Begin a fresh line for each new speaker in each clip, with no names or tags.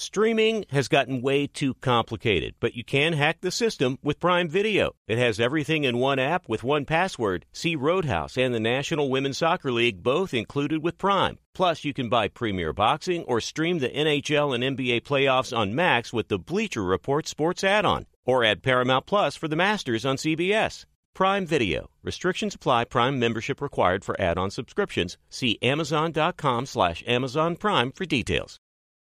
Streaming has gotten way too complicated, but you can hack the system with Prime Video. It has everything in one app with one password. See Roadhouse and the National Women's Soccer League both included with Prime. Plus, you can buy Premier Boxing or stream the NHL and NBA playoffs on Max with the Bleacher Report Sports add-on. Or add Paramount Plus for the Masters on CBS. Prime Video. Restrictions apply. Prime membership required for add-on subscriptions. See Amazon.com/Amazon Prime for details.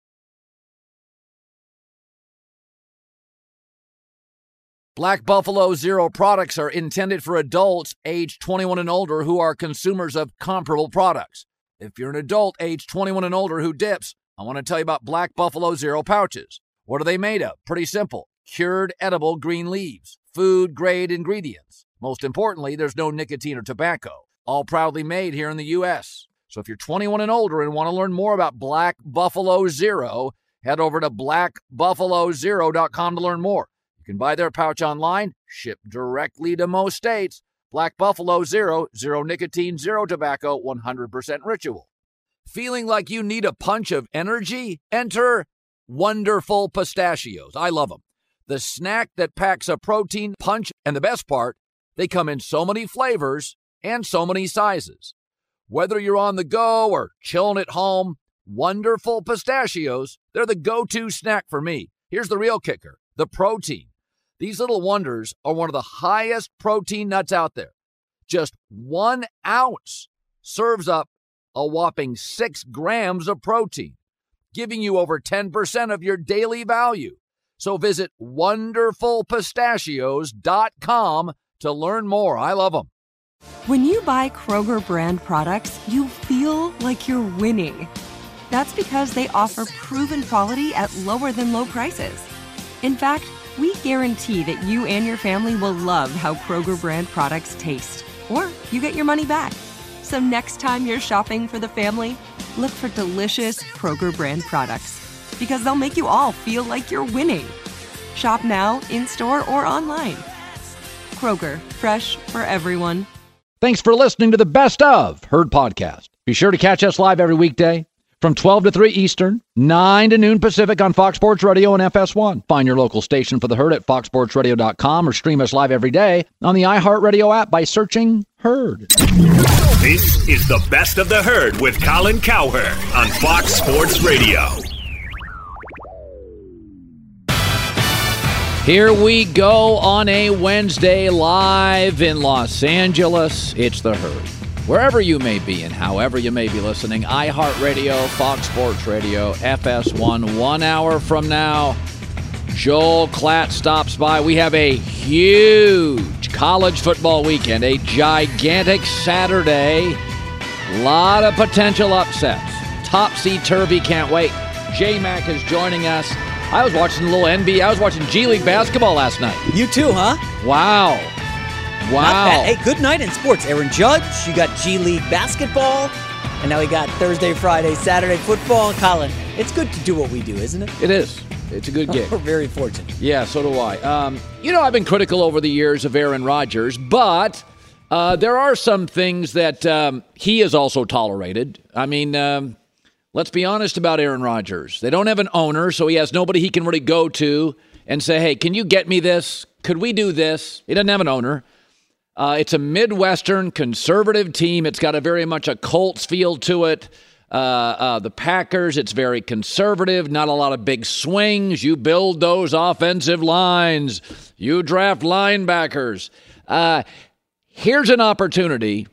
Black Buffalo Zero products are intended for adults age 21 and older who are consumers of comparable products. If you're an adult age 21 and older who dips, I want to tell you about Black Buffalo Zero pouches. What are they made of? Pretty simple. Cured edible green leaves, food-grade ingredients. Most importantly, there's no nicotine or tobacco. All proudly made here in the U.S. So if you're 21 and older and want to learn more about Black Buffalo Zero, head over to blackbuffalozero.com to learn more. You can buy their pouch online, ship directly to most states. Black Buffalo Zero, zero nicotine, zero tobacco, 100% ritual. Feeling like you need a punch of energy? Enter Wonderful Pistachios. I love them. The snack that packs a protein punch, and the best part, they come in so many flavors and so many sizes. Whether you're on the go or chilling at home, Wonderful Pistachios, they're the go-to snack for me. Here's the real kicker, the protein. These little wonders are one of the highest protein nuts out there. Just 1 ounce serves up a whopping 6 grams of protein, giving you over 10% of your daily value. So visit wonderfulpistachios.com to learn more. I love them.
When you buy Kroger brand products, you feel like you're winning. That's because they offer proven quality at lower than low prices. In fact, we guarantee that you and your family will love how Kroger brand products taste, or you get your money back. So next time you're shopping for the family, look for delicious Kroger brand products, because they'll make you all feel like you're winning. Shop now, in-store, or online. Kroger, fresh for everyone.
Thanks for listening to the Best of Herd podcast. Be sure to catch us live every weekday from 12 to 3 Eastern, 9 to noon Pacific on Fox Sports Radio and FS1. Find your local station for the Herd at foxsportsradio.com or stream us live every day on the iHeartRadio app by searching Herd.
This is the Best of the Herd with Colin Cowherd on Fox Sports Radio.
Here we go on a Wednesday live in Los Angeles. It's the Herd. Wherever you may be and however you may be listening, iHeartRadio, Fox Sports Radio, FS1, 1 hour from now, Joel Klatt stops by. We have a huge college football weekend, a gigantic Saturday, a lot of potential upsets. Topsy-turvy, can't wait. J-Mac is joining us. I was watching a little NBA. I was watching G League basketball last night.
You too, huh?
Wow.
Hey, good night in sports. Aaron Judge, you got G League basketball, and now we got Thursday, Friday, Saturday football. Colin, it's good to do what we do, isn't it?
It is. It's a good gig.
We're very fortunate.
Yeah, so do I. I've been critical over the years of Aaron Rodgers, but there are some things that he has also tolerated. I mean, let's be honest about Aaron Rodgers. They don't have an owner, so he has nobody he can really go to and say, hey, can you get me this? Could we do this? He doesn't have an owner. It's a Midwestern conservative team. It's got a very much a Colts feel to it. The Packers, it's very conservative, not a lot of big swings. You build those offensive lines. You draft linebackers. Here's an opportunity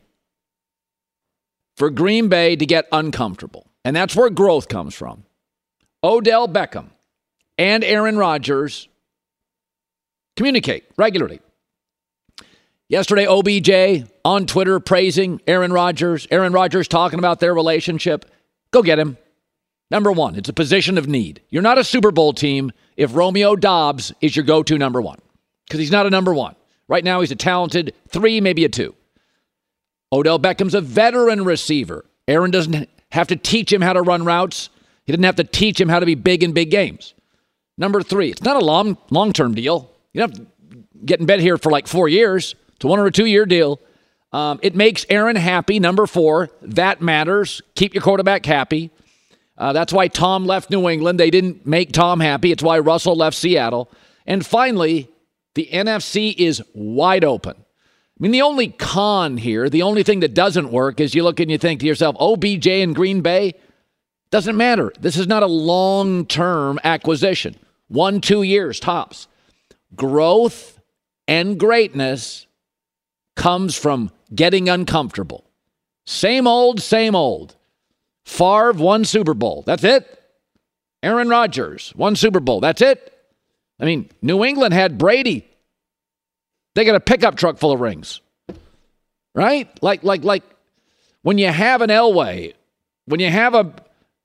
for Green Bay to get uncomfortable. And that's where growth comes from. Odell Beckham and Aaron Rodgers communicate regularly. Yesterday, OBJ on Twitter praising Aaron Rodgers. Aaron Rodgers talking about their relationship. Go get him. Number one, it's a position of need. You're not a Super Bowl team if Romeo Doubs is your go-to number one, because he's not a number one. Right now, he's a talented 3, maybe a 2. Odell Beckham's a veteran receiver. Aaron doesn't have to teach him how to run routes. He didn't have to teach him how to be big in big games. Number 3, it's not a long-term deal. You don't have to get in bed here for like 4 years. It's a 1 or a 2 year deal. It makes Aaron happy. Number 4, that matters. Keep your quarterback happy. That's why Tom left New England. They didn't make Tom happy. It's why Russell left Seattle. And finally, the NFC is wide open. I mean, the only con here, the only thing that doesn't work is you look and you think to yourself, OBJ in Green Bay, doesn't matter. This is not a long-term acquisition. 1-2 years tops. Growth and greatness comes from getting uncomfortable. Same old, same old. Favre won Super Bowl. That's it. Aaron Rodgers won Super Bowl. That's it. I mean, New England had Brady. They got a pickup truck full of rings. Right? Like when you have an Elway, when you have a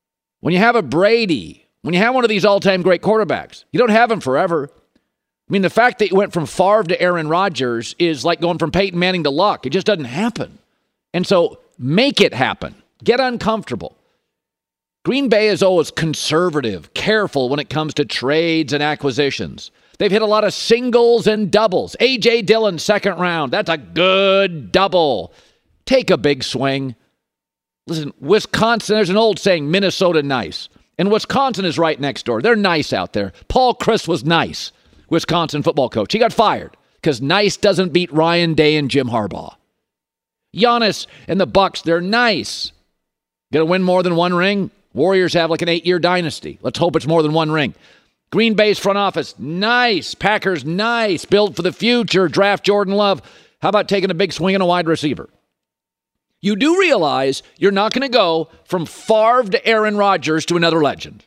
Brady, when you have one of these all-time great quarterbacks, you don't have them forever. I mean, the fact that you went from Favre to Aaron Rodgers is like going from Peyton Manning to Luck. It just doesn't happen. And so make it happen. Get uncomfortable. Green Bay is always conservative, careful when it comes to trades and acquisitions. They've hit a lot of singles and doubles. A.J. Dillon, second round. That's a good double. Take a big swing. Listen, Wisconsin, there's an old saying, Minnesota nice. And Wisconsin is right next door. They're nice out there. Paul Chryst was nice, Wisconsin football coach. He got fired because nice doesn't beat Ryan Day and Jim Harbaugh. Giannis and the Bucks, they're nice. Going to win more than one ring? Warriors have like an 8-year dynasty. Let's hope it's more than one ring. Green Bay's front office, nice. Packers, nice. Build for the future. Draft Jordan Love. How about taking a big swing on a wide receiver? You do realize you're not going to go from Favre to Aaron Rodgers to another legend.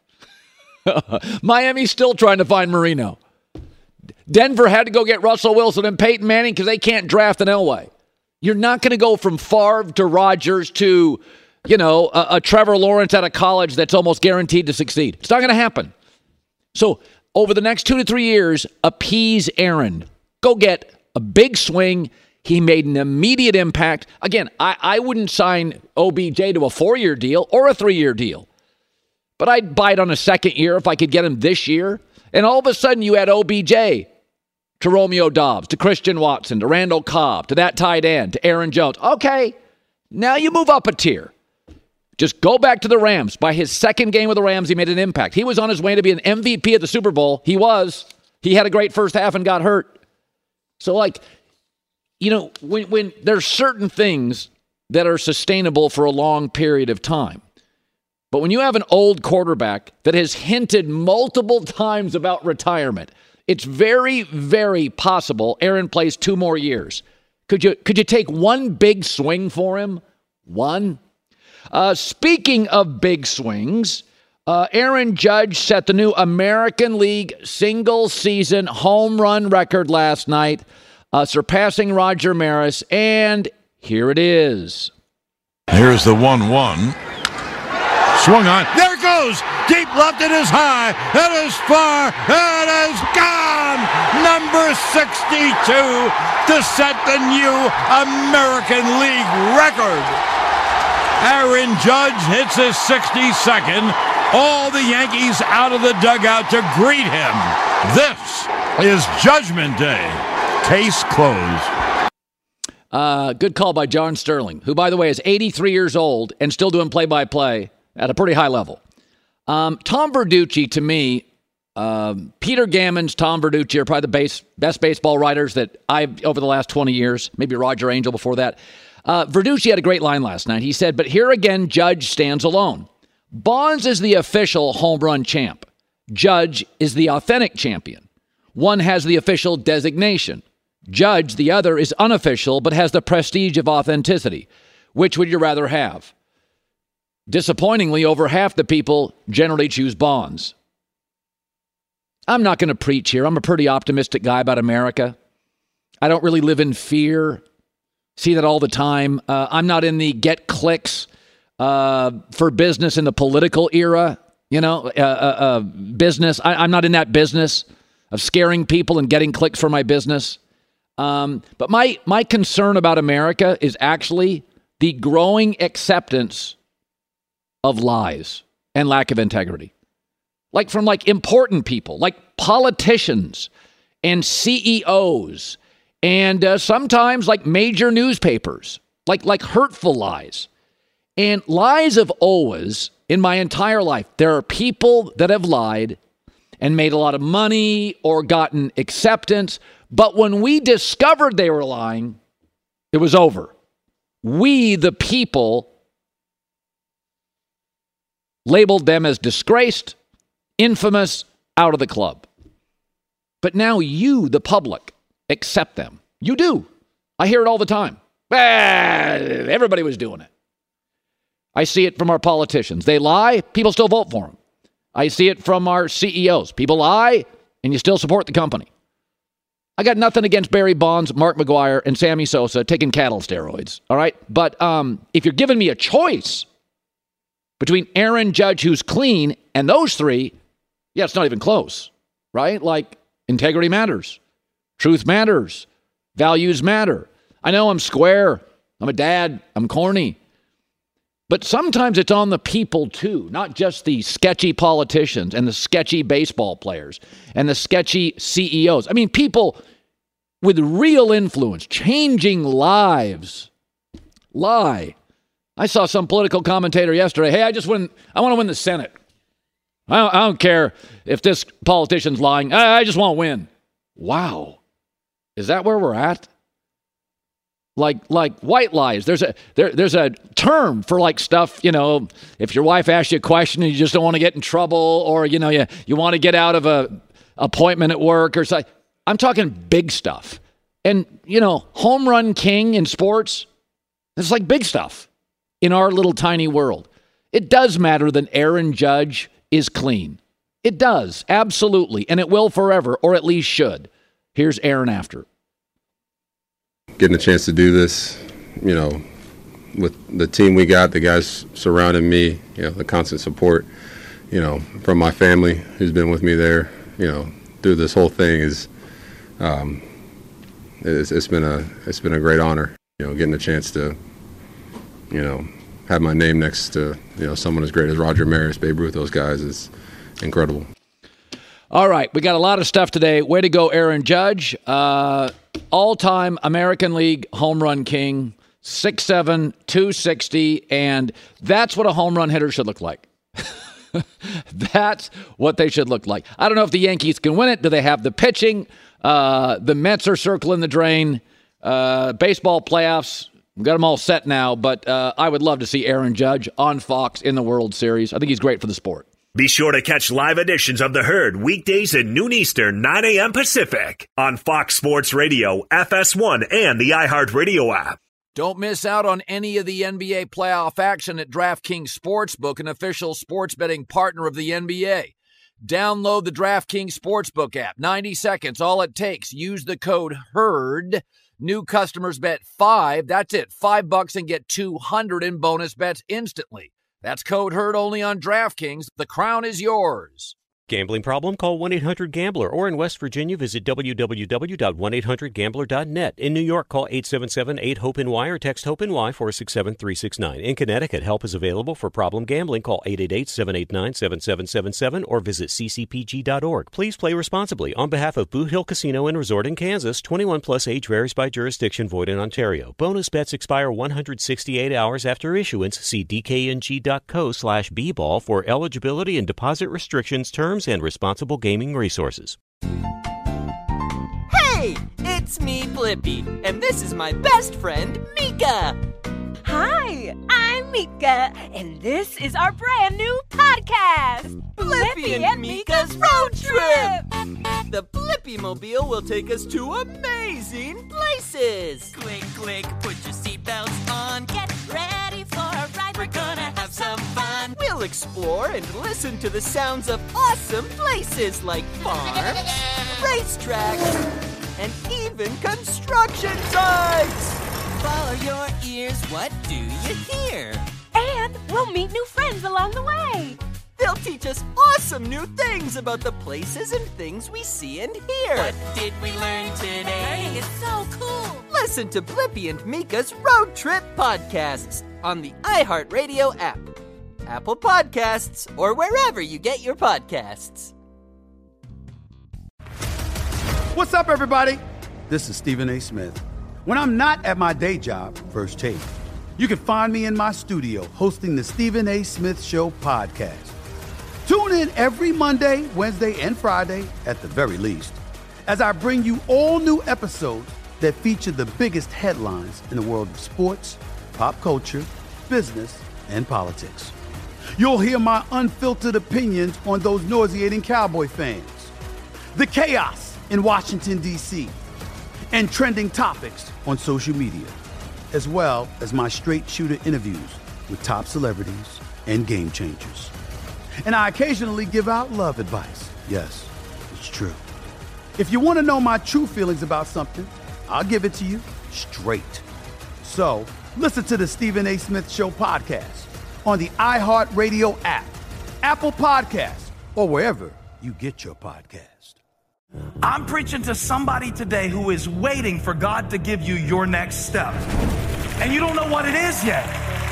Miami's still trying to find Marino. Denver had to go get Russell Wilson and Peyton Manning because they can't draft an Elway. You're not going to go from Favre to Rodgers to, a Trevor Lawrence out of college that's almost guaranteed to succeed. It's not going to happen. So over the next 2 to 3 years, appease Aaron. Go get a big swing. He made an immediate impact. Again, I wouldn't sign OBJ to a 4-year deal or a 3-year deal. But I'd bite on a second year if I could get him this year. And all of a sudden you add OBJ to Romeo Doubs, to Christian Watson, to Randall Cobb, to that tight end, to Aaron Jones. Okay, now you move up a tier. Just go back to the Rams. By his second game with the Rams, he made an impact. He was on his way to be an MVP at the Super Bowl. He was. He had a great first half and got hurt. So, when there's certain things that are sustainable for a long period of time. But when you have an old quarterback that has hinted multiple times about retirement, it's very, very possible Aaron plays 2 more years. Could you take one big swing for him? One? Speaking of big swings, Aaron Judge set the new American League single-season home run record last night, surpassing Roger Maris, and here it is.
Here's the 1-1. Swung on. There it goes. Deep left. It is high. It is far. It is gone. Number 62 to set the new American League record. Aaron Judge hits his 62nd. All the Yankees out of the dugout to greet him. This is Judgment Day. Case closed.
Good call by John Sterling, who, by the way, is 83 years old and still doing play-by-play at a pretty high level. Tom Verducci, to me, Peter Gammons, Tom Verducci are probably the best baseball writers that I've over the last 20 years. Maybe Roger Angel before that. Verducci had a great line last night. He said, but here again, Judge stands alone. Bonds is the official home run champ. Judge is the authentic champion. One has the official designation. Judge, the other, is unofficial, but has the prestige of authenticity. Which would you rather have? Disappointingly, over half the people generally choose Bonds. I'm not going to preach here. I'm a pretty optimistic guy about America. I don't really live in fear. See that all the time. I'm not in the get clicks for business in the political era, business. I'm not in that business of scaring people and getting clicks for my business. But my concern about America is actually the growing acceptance of lies and lack of integrity. From important people, like politicians and CEOs, and sometimes like major newspapers, like hurtful lies. And lies have always, in my entire life, there are people that have lied and made a lot of money or gotten acceptance. But when we discovered they were lying, it was over. We, the people, labeled them as disgraced, infamous, out of the club. But now you, the public, accept them. You do. I hear it all the time. Everybody was doing it. I see it from our politicians. They lie, people still vote for them. I see it from our CEOs. People lie, and you still support the company. I got nothing against Barry Bonds, Mark McGwire, and Sammy Sosa taking cattle steroids, all right? But if you're giving me a choice between Aaron Judge, who's clean, and those three, yeah, it's not even close, right? Like, integrity matters. Truth matters. Values matter. I know I'm square. I'm a dad. I'm corny. But sometimes it's on the people, too, not just the sketchy politicians and the sketchy baseball players and the sketchy CEOs. I mean, people with real influence, changing lives, lie. I saw some political commentator yesterday. Hey, I want to win the Senate. I don't care if this politician's lying. I just want to win. Wow. Is that where we're at? Like white lies. There's a term for like stuff, if your wife asks you a question and you just don't want to get in trouble, or, you want to get out of a appointment at work or something. I'm talking big stuff. And, home run king in sports, it's like big stuff in our little tiny world. It does matter that Aaron Judge is clean. It does, absolutely. And it will forever, or at least should. Here's Aaron after.
Getting a chance to do this, with the team we got, the guys surrounding me, the constant support, from my family who's been with me there, through this whole thing is, it's been a great honor, getting a chance to, have my name next to, someone as great as Roger Maris, Babe Ruth, those guys is incredible.
All right, we got a lot of stuff today. Way to go, Aaron Judge. All-time American League home run king, 6'7", 260, and that's what a home run hitter should look like. That's what they should look like. I don't know if the Yankees can win it. Do they have the pitching? The Mets are circling the drain. Baseball playoffs, we've got them all set now, but I would love to see Aaron Judge on Fox in the World Series. I think he's great for the sport.
Be sure to catch live editions of The Herd weekdays at noon Eastern, 9 a.m. Pacific on Fox Sports Radio, FS1, and the iHeartRadio app.
Don't miss out on any of the NBA playoff action at DraftKings Sportsbook, an official sports betting partner of the NBA. Download the DraftKings Sportsbook app. 90 seconds, all it takes. Use the code HERD. New customers bet $5. That's it, $5 and get $200 in bonus bets instantly. That's code HERD only on DraftKings. The crown is yours.
Gambling problem? Call 1-800-GAMBLER. Or in West Virginia, visit www.1800gambler.net. In New York, call 877-8-HOPE-NY or text HOPE-NY 467-369. In Connecticut, help is available for problem gambling. Call 888-789-7777 or visit ccpg.org. Please play responsibly. On behalf of Boot Hill Casino and Resort in Kansas, 21 plus age varies by jurisdiction, void in Ontario. Bonus bets expire 168 hours after issuance. See dkng.co/bball for eligibility and deposit restrictions, terms, and responsible gaming resources.
Hey, it's me, Blippi, and this is my best friend, Mika.
Hi, I'm Mika, and this is our brand new podcast,
Blippi and Mika's Road Trip. The Blippi-mobile will take us to amazing places.
Click, click, put your seatbelts on. Get ready for a ride. We're gonna have some fun.
We'll explore and listen to the sounds of awesome places like farms, racetracks, and even construction sites.
Follow your ears, what do you hear?
And we'll meet new friends along the way.
They'll teach us awesome new things about the places and things we see and hear.
What did we learn today?
Learning is so cool.
Listen to Blippi and Mika's Road Trip podcasts on the iHeartRadio app, Apple Podcasts, or wherever you get your podcasts.
What's up, everybody? This is Stephen A. Smith. When I'm not at my day job, First Take, You can find me in my studio hosting the Stephen A. Smith Show podcast. Tune in every Monday, Wednesday, and Friday, at the very least, as I bring you all new episodes that feature the biggest headlines in the world of sports, pop culture, business, and politics. You'll hear my unfiltered opinions on those nauseating Cowboy fans, the chaos in Washington, D.C., and trending topics on social media, as well as my straight-shooter interviews with top celebrities and game changers. And I occasionally give out love advice. Yes, it's true. If you want to know my true feelings about something, I'll give it to you straight. So, listen to the Stephen A. Smith Show podcast on the iHeartRadio app, Apple Podcasts, or wherever you get your podcast.
I'm preaching to somebody today who is waiting for God to give you your next step. And you don't know what it is yet.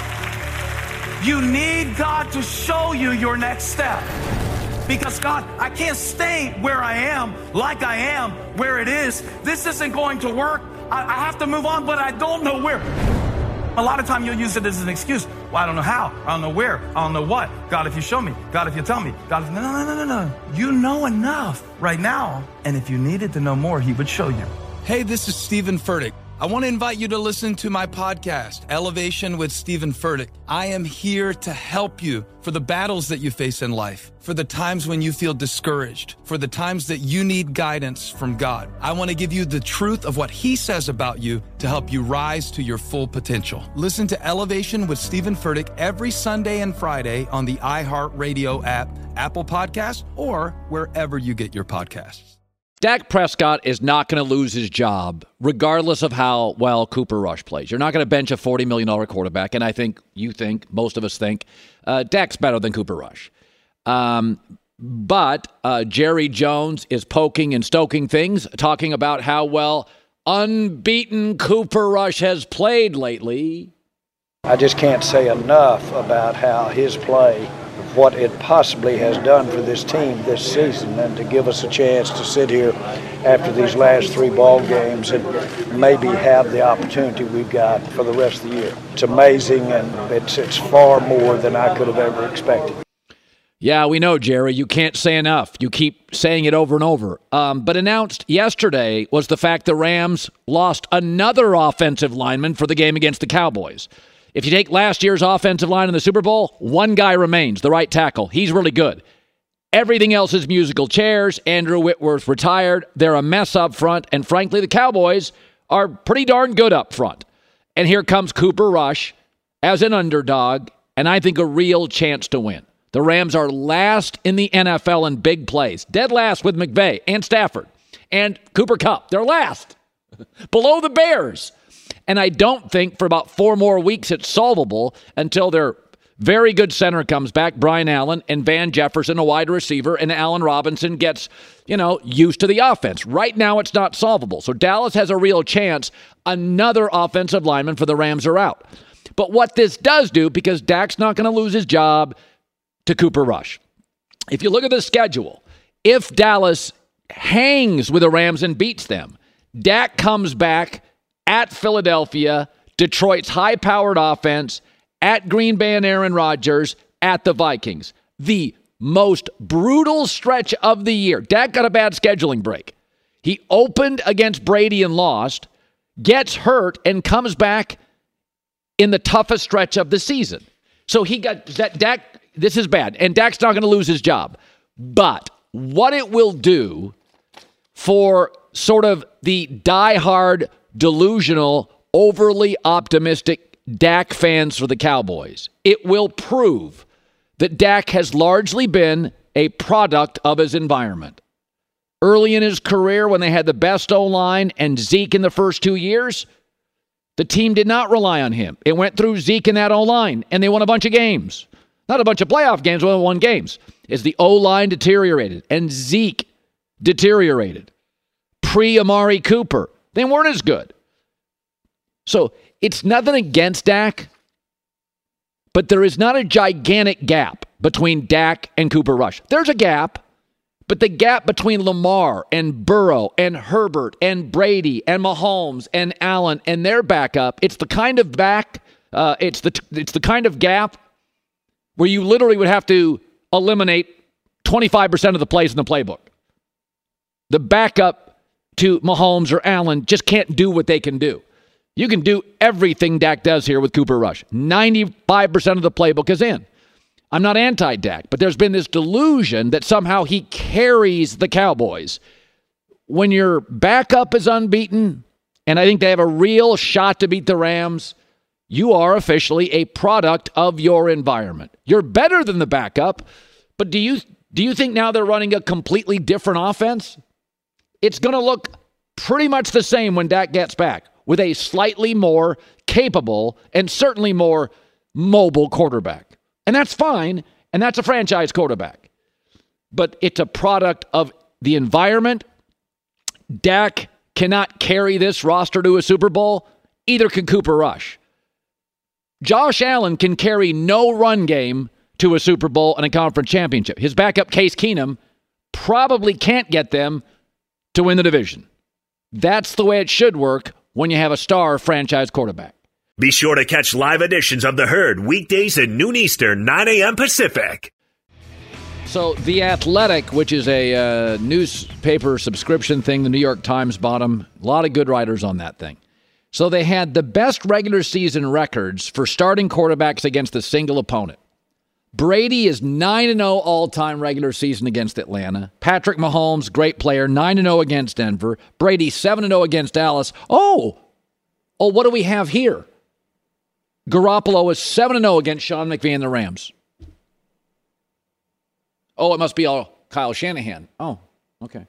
You need God to show you your next step. Because God, I can't stay where I am, like I am, where it is. This isn't going to work. I have to move on, but I don't know where. A lot of time you'll use it as an excuse. Well, I don't know how. I don't know where. I don't know what. God, if you show me. God, if you tell me. God, if... No. You know enough right now. And if you needed to know more, he would show you.
Hey, this is Stephen Furtick. I want to invite you to listen to my podcast, Elevation with Stephen Furtick. I am here to help you for the battles that you face in life, for the times when you feel discouraged, for the times that you need guidance from God. I want to give you the truth of what he says about you to help you rise to your full potential. Listen to Elevation with Stephen Furtick every Sunday and Friday on the iHeartRadio app, Apple Podcasts, or wherever you get your podcasts.
Dak Prescott is not going to lose his job, regardless of how well Cooper Rush plays. You're not going to bench a $40 million quarterback, and I think most of us think, Dak's better than Cooper Rush. But Jerry Jones is poking and stoking things, talking about how well unbeaten Cooper Rush has played lately.
I just can't say enough about how his play, what it possibly has done for this team this season, and to give us a chance to sit here after these last 3 ball games and maybe have the opportunity we've got for the rest of the year. It's amazing, and it's far more than I could have ever expected.
Yeah, we know, Jerry. You can't say enough. You keep saying it over and over. But announced yesterday was the fact the Rams lost another offensive lineman for the game against the Cowboys. If you take last year's offensive line in the Super Bowl, one guy remains, the right tackle. He's really good. Everything else is musical chairs. Andrew Whitworth retired. They're a mess up front. And frankly, the Cowboys are pretty darn good up front. And here comes Cooper Rush as an underdog, and I think a real chance to win. The Rams are last in the NFL in big plays. Dead last with McVay and Stafford and Cooper Kupp. They're last. Below the Bears. And I don't think for about 4 more weeks it's solvable until their very good center comes back, Brian Allen, and Van Jefferson, a wide receiver, and Allen Robinson gets, used to the offense. Right now it's not solvable. So Dallas has a real chance. Another offensive lineman for the Rams are out. But what this does do, because Dak's not going to lose his job to Cooper Rush. If you look at the schedule, if Dallas hangs with the Rams and beats them, Dak comes back at Philadelphia, Detroit's high-powered offense, at Green Bay and Aaron Rodgers, at the Vikings. The most brutal stretch of the year. Dak got a bad scheduling break. He opened against Brady and lost, gets hurt, and comes back in the toughest stretch of the season. So he got that. Dak, this is bad, and Dak's not going to lose his job. But what it will do for sort of the diehard, delusional, overly optimistic Dak fans for the Cowboys, it will prove that Dak has largely been a product of his environment. Early in his career, when they had the best O-line and Zeke in the first 2 years, the team did not rely on him. It went through Zeke and that O-line, and they won a bunch of games. Not a bunch of playoff games, but won games. As the O-line deteriorated and Zeke deteriorated. Pre-Amari Cooper, they weren't as good. So it's nothing against Dak, but there is not a gigantic gap between Dak and Cooper Rush. There's a gap, but the gap between Lamar and Burrow and Herbert and Brady and Mahomes and Allen and their backup, it's the kind of It's the kind of gap where you literally would have to eliminate 25% of the plays in the playbook. The backup to Mahomes or Allen just can't do what they can do. You can do everything Dak does here with Cooper Rush. 95% of the playbook is in. I'm not anti-Dak, but there's been this delusion that somehow he carries the Cowboys. When your backup is unbeaten, and I think they have a real shot to beat the Rams, you are officially a product of your environment. You're better than the backup, but do you think now they're running a completely different offense? It's going to look pretty much the same when Dak gets back, with a slightly more capable and certainly more mobile quarterback. And that's fine, and that's a franchise quarterback. But it's a product of the environment. Dak cannot carry this roster to a Super Bowl. Either can Cooper Rush. Josh Allen can carry no run game to a Super Bowl and a conference championship. His backup, Case Keenum, probably can't get them to win the division. That's the way it should work when you have a star franchise quarterback.
Be sure to catch live editions of The Herd weekdays at noon Eastern, 9 a.m. Pacific.
So The Athletic, which is a newspaper subscription thing, the New York Times bought them. A lot of good writers on that thing. So they had the best regular season records for starting quarterbacks against a single opponent. Brady is 9-0 all-time regular season against Atlanta. Patrick Mahomes, great player, 9-0 against Denver. Brady 7-0 against Dallas. Oh, what do we have here? Garoppolo is 7-0 against Sean McVay and the Rams. Oh, it must be all Kyle Shanahan. Oh, okay.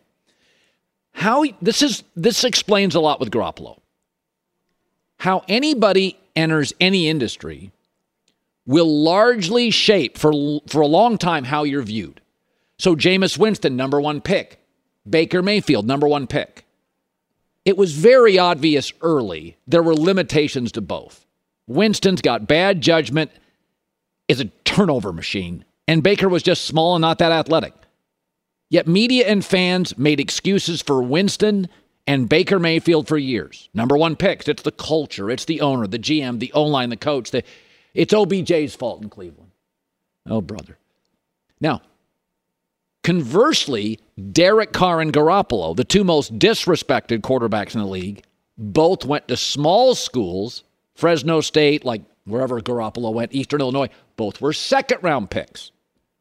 This explains a lot with Garoppolo. How anybody enters any industry will largely shape for a long time how you're viewed. So Jameis Winston, number one pick. Baker Mayfield, number one pick. It was very obvious early there were limitations to both. Winston's got bad judgment, is a turnover machine, and Baker was just small and not that athletic. Yet media and fans made excuses for Winston and Baker Mayfield for years. Number one picks. It's the culture. It's the owner, the GM, the O-line, the coach. It's OBJ's fault in Cleveland. Oh, brother. Now, conversely, Derek Carr and Garoppolo, the two most disrespected quarterbacks in the league, both went to small schools, Fresno State, like wherever Garoppolo went, Eastern Illinois. Both were second-round picks.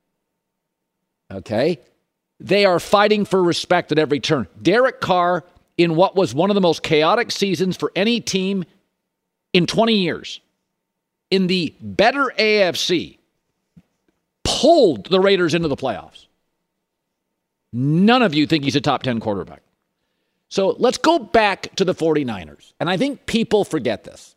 Okay? They are fighting for respect at every turn. Derek Carr, in what was one of the most chaotic seasons for any team in 20 years, in the better AFC, pulled the Raiders into the playoffs. None of you think he's a top 10 quarterback. So let's go back to the 49ers. And I think people forget this.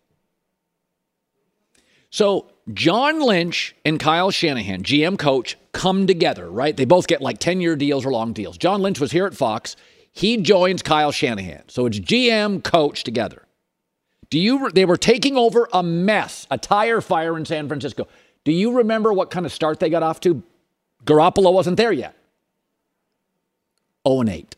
So John Lynch and Kyle Shanahan, GM coach, come together, right? They both get like 10-year deals or long deals. John Lynch was here at Fox. He joins Kyle Shanahan. So it's GM coach together. They were taking over a mess, a tire fire in San Francisco. Do you remember what kind of start they got off to? Garoppolo wasn't there yet. 0-8.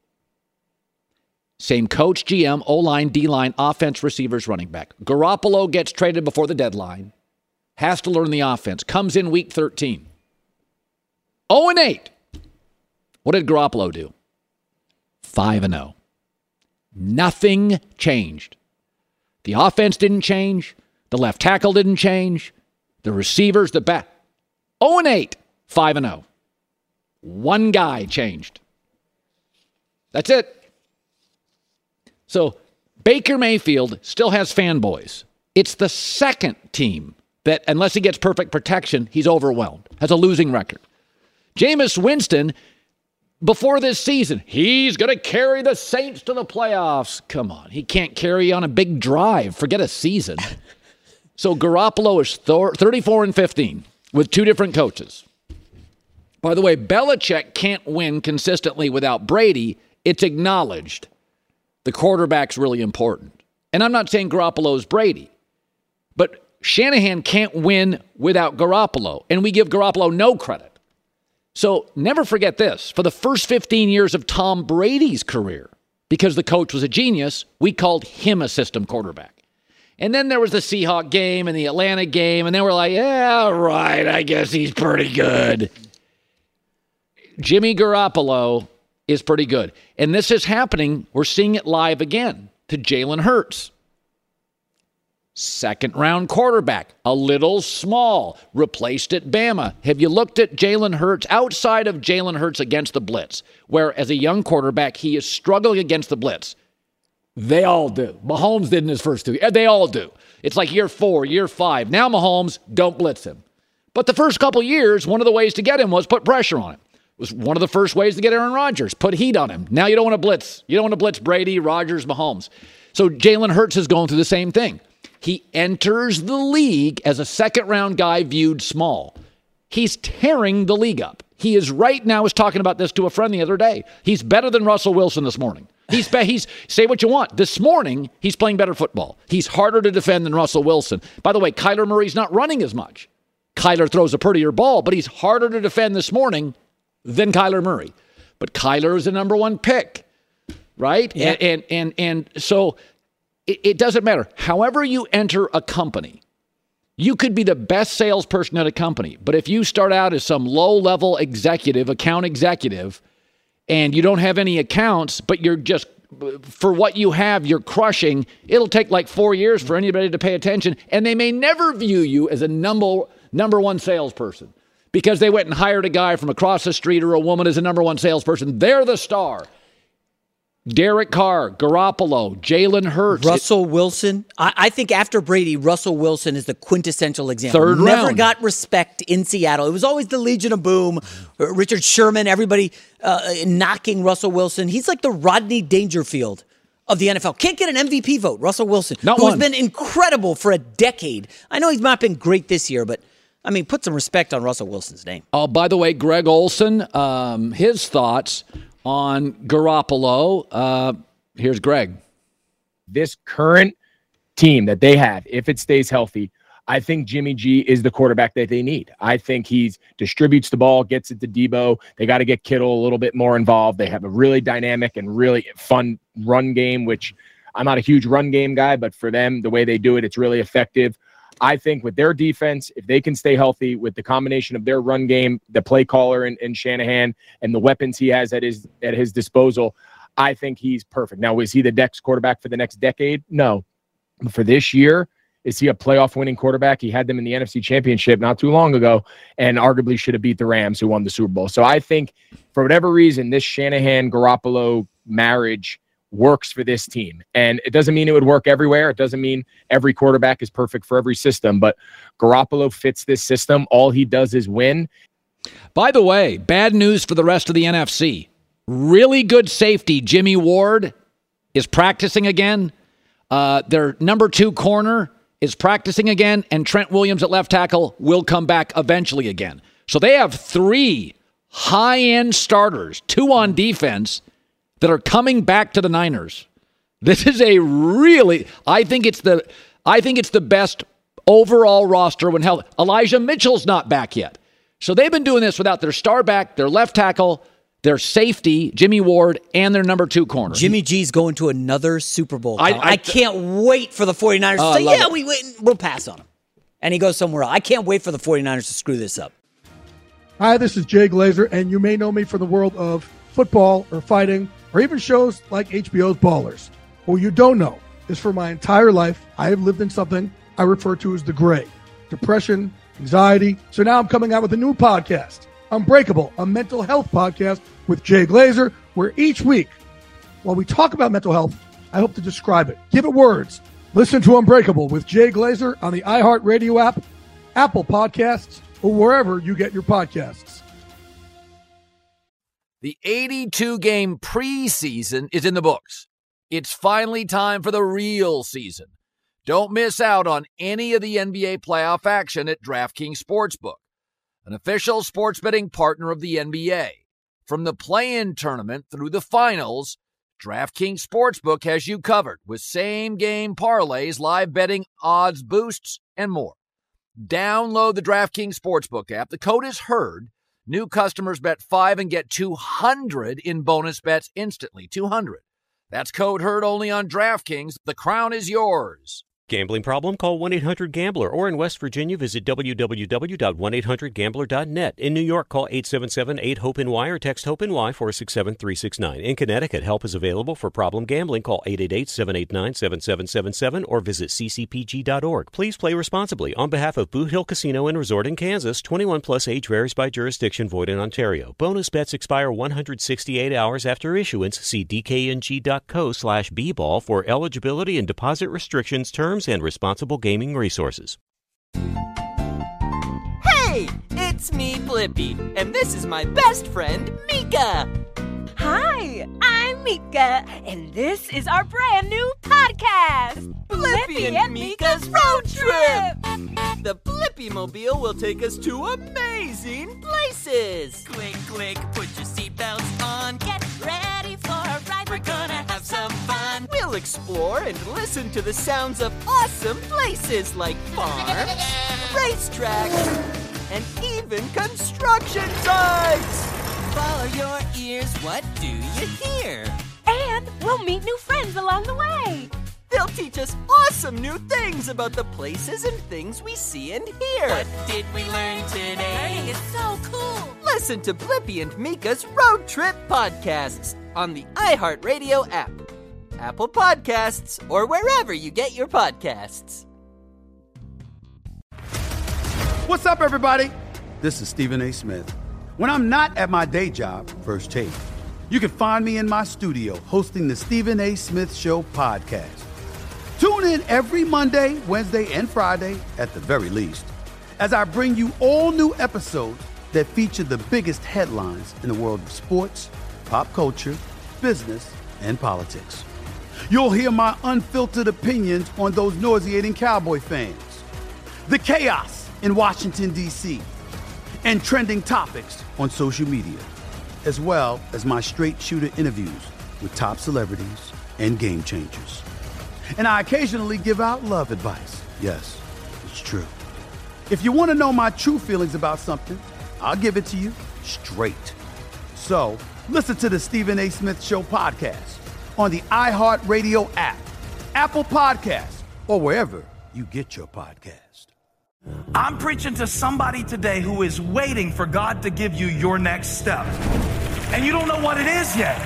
Same coach, GM, O-line, D-line, offense, receivers, running back. Garoppolo gets traded before the deadline, has to learn the offense, comes in week 13. 0-8. What did Garoppolo do? 5-0. Nothing changed. The offense didn't change. The left tackle didn't change. The receivers, the back. 0-8, 5-0. One guy changed. That's it. So Baker Mayfield still has fanboys. It's the second team that, unless he gets perfect protection, he's overwhelmed. Has a losing record. Jameis Winston, before this season, he's going to carry the Saints to the playoffs. Come on. He can't carry on a big drive. Forget a season. So Garoppolo is 34-15 with two different coaches. By the way, Belichick can't win consistently without Brady. It's acknowledged. The quarterback's really important. And I'm not saying Garoppolo's Brady, but Shanahan can't win without Garoppolo, and we give Garoppolo no credit. So never forget this. For the first 15 years of Tom Brady's career, because the coach was a genius, we called him a system quarterback. And then there was the Seahawks game and the Atlanta game, and then we're like, yeah, right, I guess he's pretty good. Jimmy Garoppolo is pretty good. And this is happening, we're seeing it live again, to Jalen Hurts. Second-round quarterback, a little small, replaced at Bama. Have you looked at Jalen Hurts outside of Jalen Hurts against the blitz, where as a young quarterback, he is struggling against the blitz? They all do. Mahomes did in his first 2 years. They all do. It's like year 4, year 5. Now Mahomes, don't blitz him. But the first couple years, one of the ways to get him was put pressure on him. It was one of the first ways to get Aaron Rodgers, put heat on him. Now you don't want to blitz. You don't want to blitz Brady, Rodgers, Mahomes. So Jalen Hurts is going through the same thing. He enters the league as a second-round guy viewed small. He's tearing the league up. He is right now, I was talking about this to a friend the other day. He's better than Russell Wilson this morning. He's say what you want. This morning, he's playing better football. He's harder to defend than Russell Wilson. By the way, Kyler Murray's not running as much. Kyler throws a prettier ball, but he's harder to defend this morning than Kyler Murray. But Kyler is the number 1 pick, right? Yeah. And so it doesn't matter. However you enter a company, you could be the best salesperson at a company, but if you start out as some low-level executive, account executive, and you don't have any accounts, but you're just, for what you have, you're crushing, it'll take like 4 years for anybody to pay attention, and they may never view you as a number 1 salesperson because they went and hired a guy from across the street or a woman as a number 1 salesperson. They're the star. Derek Carr, Garoppolo, Jalen Hurts.
Russell Wilson. I think after Brady, Russell Wilson is the quintessential example.
Third
Never
round.
got respect in Seattle. It was always the Legion of Boom, Richard Sherman, everybody knocking Russell Wilson. He's like the Rodney Dangerfield of the NFL. Can't get an MVP vote, Russell Wilson, who's been incredible for a decade. I know he's not been great this year, but I mean, put some respect on Russell Wilson's name.
Oh, by the way, Greg Olson, his thoughts on Garoppolo. Here's Greg.
This current team that they have, if it stays healthy, I think Jimmy G is the quarterback that they need. I think he distributes the ball, gets it to Debo. They got to get Kittle a little bit more involved. They have a really dynamic and really fun run game, which I'm not a huge run game guy, but for them, the way they do it, it's really effective. I think with their defense, if they can stay healthy with the combination of their run game, the play caller in Shanahan, and the weapons he has at his disposal, I think he's perfect. Now, is he the next quarterback for the next decade? No. But for this year, is he a playoff winning quarterback? He had them in the NFC Championship not too long ago and arguably should have beat the Rams who won the Super Bowl. So I think for whatever reason, this Shanahan-Garoppolo marriage works for this team. And it doesn't mean it would work everywhere. It doesn't mean every quarterback is perfect for every system, but Garoppolo fits this system. All he does is win.
By the way, bad news for the rest of the NFC. Really good safety, Jimmy Ward, is practicing again. Their number 2 corner is practicing again, and Trent Williams at left tackle will come back eventually again. So they have 3 high-end starters, 2 on defense, that are coming back to the Niners. This is a really, I think it's the best overall roster when healthy. Elijah Mitchell's not back yet. So they've been doing this without their star back, their left tackle, their safety, Jimmy Ward, and their number 2 corner.
Jimmy G's going to another Super Bowl. I can't wait for the 49ers to say, we'll pass on him. And he goes somewhere else. I can't wait for the 49ers to screw this up.
Hi, this is Jay Glazer, and you may know me from the world of football or fighting or even shows like HBO's Ballers. What you don't know is for my entire life, I have lived in something I refer to as the gray. Depression, anxiety. So now I'm coming out with a new podcast, Unbreakable, a mental health podcast with Jay Glazer, where each week, while we talk about mental health, I hope to describe it, give it words. Listen to Unbreakable with Jay Glazer on the iHeartRadio app, Apple Podcasts, or wherever you get your podcasts.
The 82-game preseason is in the books. It's finally time for the real season. Don't miss out on any of the NBA playoff action at DraftKings Sportsbook, an official sports betting partner of the NBA. From the play-in tournament through the finals, DraftKings Sportsbook has you covered with same-game parlays, live betting, odds boosts, and more. Download the DraftKings Sportsbook app. The code is HEARD. New customers bet $5 and get $200 in bonus bets instantly. $200. That's code HEARD only on DraftKings. The crown is yours.
Gambling problem? Call 1-800-GAMBLER. Or in West Virginia, visit www.1800gambler.net. In New York, call 877-8-HOPE-NY or text HOPE-NY 467-369. In Connecticut, help is available for problem gambling. Call 888-789-7777 or visit ccpg.org. Please play responsibly. On behalf of Boot Hill Casino and Resort in Kansas, 21 plus age varies by jurisdiction, void in Ontario. Bonus bets expire 168 hours after issuance. See dkng.co/bball for eligibility and deposit restrictions, terms, and responsible gaming resources.
Hey, it's me, Blippi, and this is my best friend, Mika.
Hi, I'm Mika, and this is our brand new podcast,
Blippi and Mika's Road Trip. The Blippi Mobile will take us to amazing places.
Click, click, put your seatbelts on. Get ready for a ride. We're gonna have some fun.
We'll explore and listen to the sounds of awesome places like farms, racetracks, and even construction sites.
Follow your ears, what do you hear?
And we'll meet new friends along the way.
They'll teach us awesome new things about the places and things we see and hear.
What did we learn today? It's so cool.
Listen to Blippi and Mika's Road Trip podcasts on the iHeartRadio app, Apple Podcasts, or wherever you get your podcasts.
What's up, everybody? This is Stephen A. Smith. When I'm not at my day job, First Take, you can find me in my studio hosting the Stephen A. Smith Show podcast. Tune in every Monday, Wednesday, and Friday, at the very least, as I bring you all new episodes that feature the biggest headlines in the world of sports, pop culture, business, and politics. You'll hear my unfiltered opinions on those nauseating Cowboy fans, the chaos in Washington, D.C., and trending topics on social media, as well as my straight shooter interviews with top celebrities and game changers. And I occasionally give out love advice. Yes, it's true. If you want to know my true feelings about something, I'll give it to you straight. So listen to the Stephen A. Smith Show podcast on the iHeartRadio app, Apple Podcasts, or wherever you get your podcast.
I'm preaching to somebody today who is waiting for God to give you your next step. And you don't know what it is yet.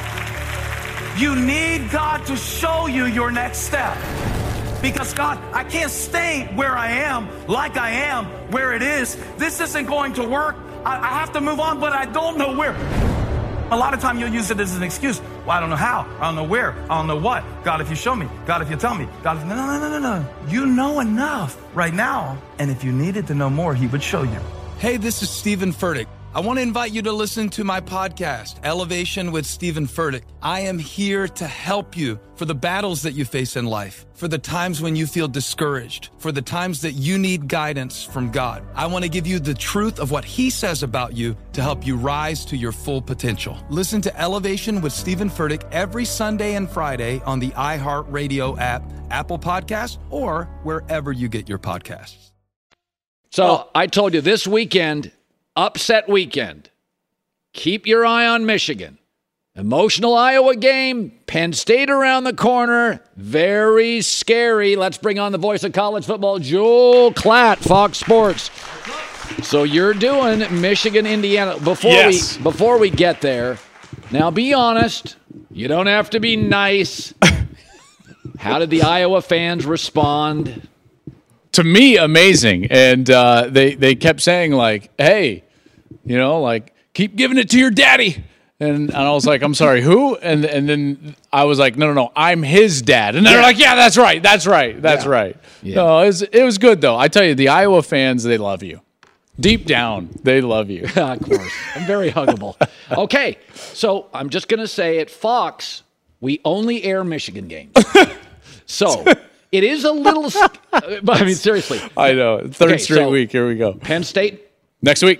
You need God to show you your next step. Because God, I can't stay where I am, like I am, where it is. This isn't going to work. I have to move on, but I don't know where. A lot of time you'll use it as an excuse. Well, I don't know how. I don't know where. I don't know what. God, if you show me. God, if you tell me. God, if... No. You know enough right now. And if you needed to know more, he would show you.
Hey, this is Stephen Furtick. I want to invite you to listen to my podcast, Elevation with Stephen Furtick. I am here to help you for the battles that you face in life, for the times when you feel discouraged, for the times that you need guidance from God. I want to give you the truth of what he says about you to help you rise to your full potential. Listen to Elevation with Stephen Furtick every Sunday and Friday on the iHeartRadio app, Apple Podcasts, or wherever you get your podcasts.
So I told you this weekend, upset weekend. Keep your eye on Michigan. Emotional Iowa game. Penn State around the corner. Very scary. Let's bring on the voice of college football, Joel Klatt, Fox Sports. So you're doing Michigan, Indiana. Before we get there, now be honest. You don't have to be nice. How did the Iowa fans respond?
To me, amazing. And they kept saying, like, hey, you know, like, keep giving it to your daddy. And I was like, I'm sorry, who? And then I was like, no, I'm his dad. And they're like, yeah, that's right. Yeah. No, it was good, though. I tell you, the Iowa fans, they love you. Deep down, they love you.
Of course. I'm very huggable. Okay, so I'm just going to say at Fox, we only air Michigan games. So it is a little, I mean, seriously.
I know. Third straight week. Here we go.
Penn State.
Next week.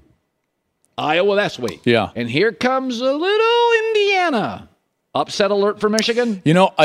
Iowa this week.
Yeah.
And here comes a little Indiana. Upset alert for Michigan?
You know,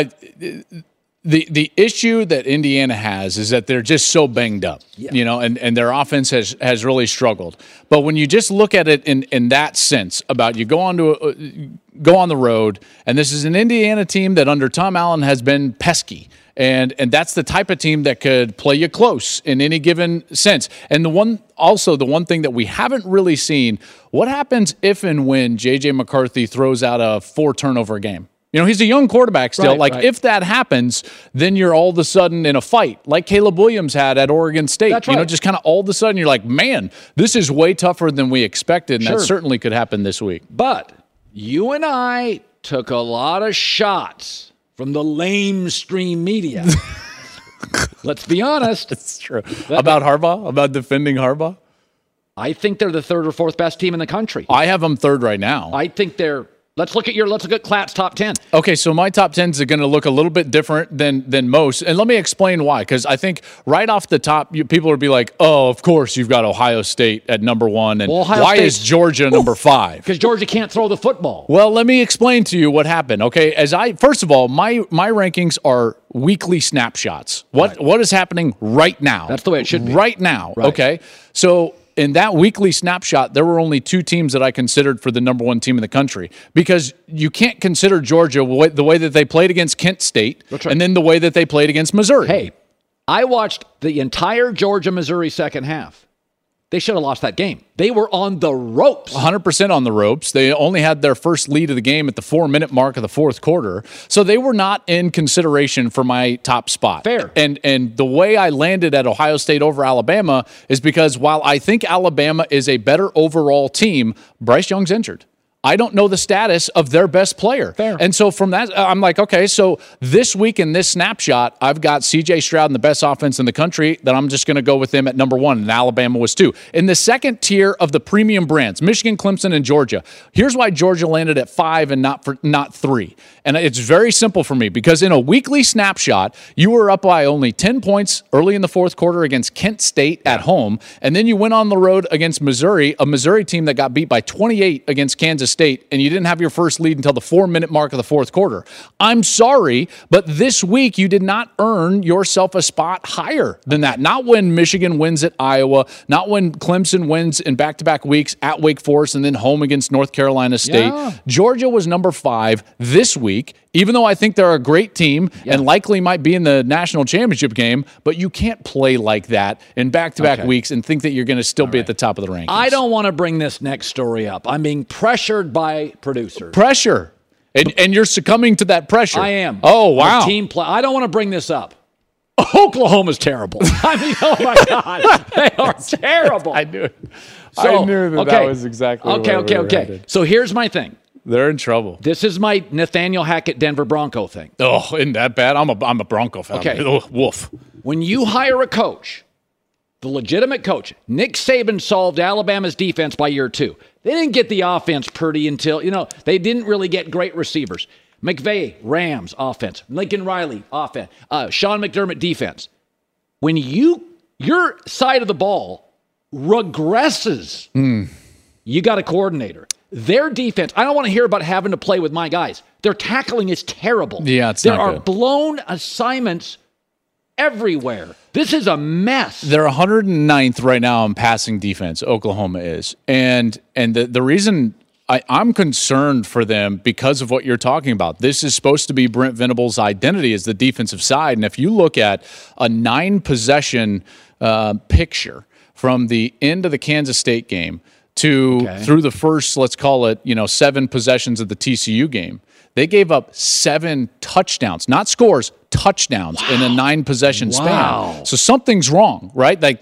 the issue that Indiana has is that they're just so banged up, you know, and their offense has really struggled. But when you just look at it in that sense about you go on the road, and this is an Indiana team that under Tom Allen has been pesky. And that's the type of team that could play you close in any given sense. And the one thing that we haven't really seen, what happens if and when J.J. McCarthy throws out a 4-turnover game? You know, he's a young quarterback still.
Right.
If that happens, then you're all of a sudden in a fight, like Caleb Williams had at Oregon State.
That's right.
You know, just kind of all of a sudden you're like, man, this is way tougher than we expected, and that certainly could happen this week.
But you and I took a lot of shots from the lamestream media. Let's be honest.
It's true. About Harbaugh? About defending Harbaugh?
I think they're the third or fourth best team in the country.
I have them third right now.
I think they're Let's look at Klatt's top 10.
Okay, so my top 10s are going to look a little bit different than most. And let me explain why. Because I think right off the top, people would be like, oh, of course, you've got Ohio State at number 1. And why is Georgia number 5?
Because Georgia can't throw the football.
Well, let me explain to you what happened. Okay, first of all, my rankings are weekly snapshots. What is happening right now?
That's the way it should be.
Right now.
Right.
Okay, so in that weekly snapshot, there were only 2 teams that I considered for the number 1 team in the country, because you can't consider Georgia the way that they played against Kent State and then the way that they played against Missouri.
Hey, I watched the entire Georgia-Missouri second half. They should have lost that game. They were on the ropes.
100% on the ropes. They only had their first lead of the game at the 4-minute mark of the fourth quarter. So they were not in consideration for my top spot.
Fair.
And the way I landed at Ohio State over Alabama is because while I think Alabama is a better overall team, Bryce Young's injured. I don't know the status of their best player.
Fair.
And so from that, I'm like, okay, so this week in this snapshot, I've got C.J. Stroud and the best offense in the country, that I'm just going to go with them at number 1, and Alabama was 2. In the second tier of the premium brands, Michigan, Clemson, and Georgia, here's why Georgia landed at 5 and not 3. And it's very simple for me, because in a weekly snapshot, you were up by only 10 points early in the fourth quarter against Kent State at home, and then you went on the road against Missouri, a Missouri team that got beat by 28 against Kansas State, and you didn't have your first lead until the 4-minute mark of the fourth quarter. I'm sorry, but this week you did not earn yourself a spot higher than that. Not when Michigan wins at Iowa, not when Clemson wins in back-to-back weeks at Wake Forest and then home against North Carolina State.
Yeah.
Georgia was number 5 this week, even though I think they're a great team and likely might be in the national championship game, but you can't play like that in back-to-back weeks and think that you're going to still be at the top of the rankings.
I don't want to bring this next story up. I'm being pressured by producers.
Pressure. And you're succumbing to that pressure.
I am.
Oh, wow.
Team play. I don't want to bring this up. Oklahoma's terrible. I mean, oh my God. They are terrible.
I knew it. I knew that was exactly what we were headed.
So here's my thing.
They're in trouble.
This is my Nathaniel Hackett Denver Bronco thing.
Oh, isn't that bad? I'm a Bronco fan.
Okay.
Oh, woof.
When you hire a coach, the legitimate coach, Nick Saban solved Alabama's defense by year 2. They didn't get the offense pretty until, they didn't really get great receivers. McVay, Rams, offense. Lincoln Riley, offense. Sean McDermott, defense. When your side of the ball regresses, you got a coordinator. Their defense, I don't want to hear about having to play with my guys. Their tackling is terrible.
Yeah, it's
there
not
are
good.
blown assignments everywhere. This is a mess.
They're 109th right now in passing defense, Oklahoma is. And the reason I'm concerned for them because of what you're talking about. This is supposed to be Brent Venables' identity as the defensive side. And if you look at a 9-possession picture from the end of the Kansas State game through the first, let's call it, 7 possessions of the TCU game, they gave up 7 touchdowns, not scores, touchdowns in a 9-possession span. So something's wrong, right? Like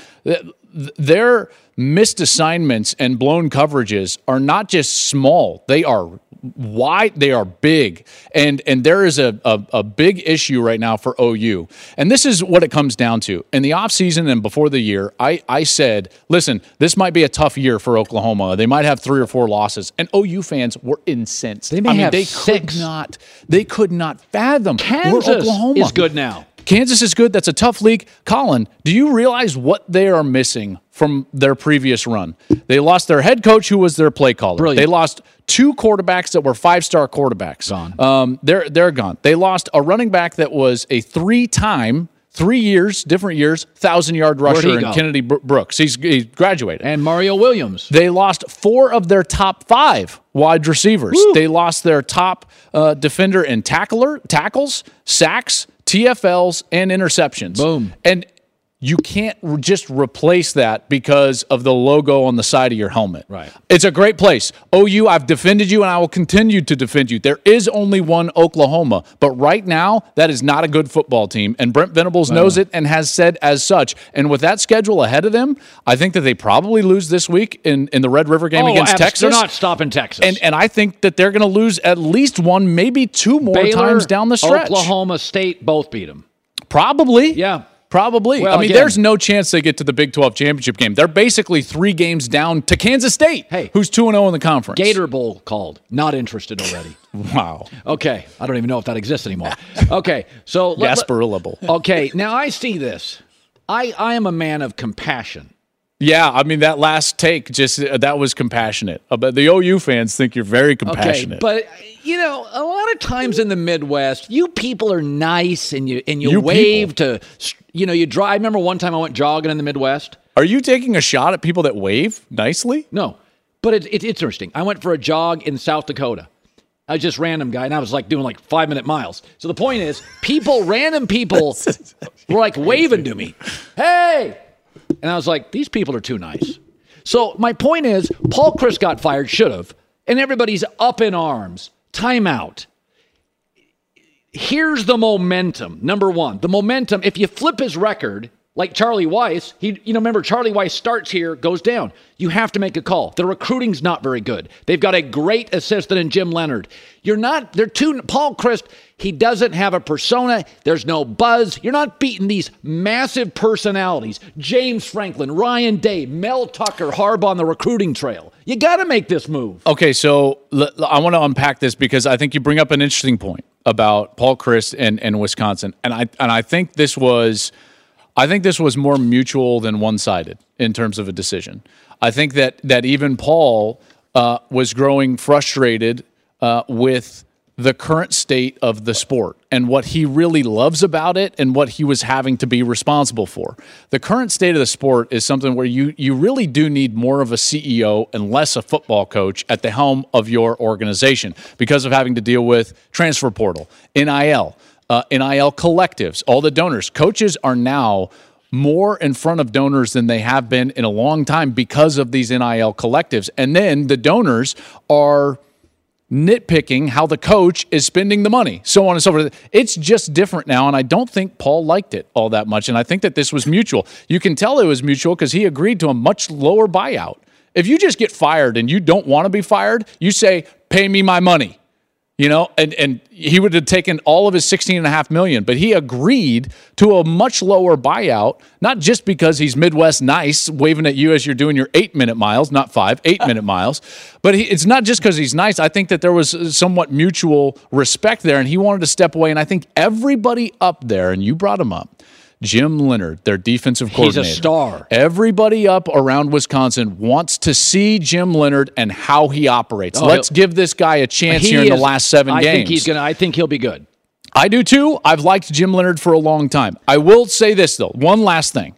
their missed assignments and blown coverages are not just small; they are wide, they are big, and there is a big issue right now for OU. And this is what it comes down to. In the offseason and before the year, I said, listen, this might be a tough year for Oklahoma. They might have 3 or 4 losses, and OU fans were incensed.
They may have 6.
They could not fathom.
Kansas
Oklahoma
is good now.
Kansas is good. That's a tough league. Colin, do you realize what they are missing from their previous run? They lost their head coach, who was their play caller.
Brilliant.
They lost 2 quarterbacks that were 5-star quarterbacks.
Gone.
They're gone. They lost a running back that was a 3-time, 3 years, different years, 1,000-yard rusher in Kennedy Brooks. He's graduated.
And Mario Williams.
They lost 4 of their top 5 wide receivers.
Woo.
They lost their top defender and tackles, sacks, TFLs and interceptions.
Boom.
And you can't just replace that because of the logo on the side of your helmet.
Right.
It's a great place. OU, I've defended you, and I will continue to defend you. There is only one Oklahoma, but right now, that is not a good football team, and Brent Venables knows it and has said as such. And with that schedule ahead of them, I think that they probably lose this week in the Red River game against Texas.
They're not stopping Texas.
And I think that they're going to lose at least one, maybe two more
Baylor,
times down the stretch.
Oklahoma State both beat them.
Probably.
Yeah.
Probably.
Well,
I mean,
again,
there's no chance they get to the Big 12 championship game. They're basically 3 games down to Kansas State, who's 2-0 in the conference.
Gator Bowl called. Not interested already.
Wow.
Okay. I don't even know if that exists anymore. Okay. So
Gasparilla Bowl.
Okay. Now I see this. I am a man of compassion.
Yeah, I mean, that last take, that was compassionate. But the OU fans think you're very compassionate.
Okay, but, you know, a lot of times in the Midwest, you people are nice and you wave to, you know, you drive. I remember one time I went jogging in the Midwest.
Are you taking a shot at people that wave nicely?
No, but it's interesting. I went for a jog in South Dakota. I was just random guy, and I was like doing like 5-minute miles. So the point is, random people were like waving to me. Hey! And I was like, these people are too nice. So my point is, Paul Chryst got fired, should have, and everybody's up in arms. Timeout. Here's the momentum. Number one, the momentum, if you flip his record, like Charlie Weiss, remember Charlie Weiss starts here, goes down. You have to make a call. The recruiting's not very good. They've got a great assistant in Jim Leonard. Paul Chryst, he doesn't have a persona. There's no buzz. You're not beating these massive personalities. James Franklin, Ryan Day, Mel Tucker, Harbaugh on the recruiting trail. You got to make this move.
Okay, so I want to unpack this because I think you bring up an interesting point about Paul Chryst and Wisconsin. And I think this was more mutual than one-sided in terms of a decision. I think that even Paul was growing frustrated with the current state of the sport and what he really loves about it and what he was having to be responsible for. The current state of the sport is something where you really do need more of a CEO and less a football coach at the helm of your organization because of having to deal with transfer portal, NIL collectives, all the donors. Coaches are now more in front of donors than they have been in a long time because of these NIL collectives. And then the donors are nitpicking how the coach is spending the money, so on and so forth. It's just different now, and I don't think Paul liked it all that much, and I think that this was mutual. You can tell it was mutual because he agreed to a much lower buyout. If you just get fired and you don't want to be fired, you say, pay me my money. You know, and he would have taken all of his $16.5 million, but he agreed to a much lower buyout, not just because he's Midwest nice, waving at you as you're doing your 8-minute miles, not 8-minute miles, but it's not just because he's nice. I think that there was somewhat mutual respect there, and he wanted to step away, and I think everybody up there, and you brought him up, Jim Leonard, their defensive coordinator.
He's a star.
Everybody up around Wisconsin wants to see Jim Leonard and how he operates. Let's give this guy a chance here in the last 7 games.
I think he'll be good.
I do too. I've liked Jim Leonard for a long time. I will say this, though. One last thing.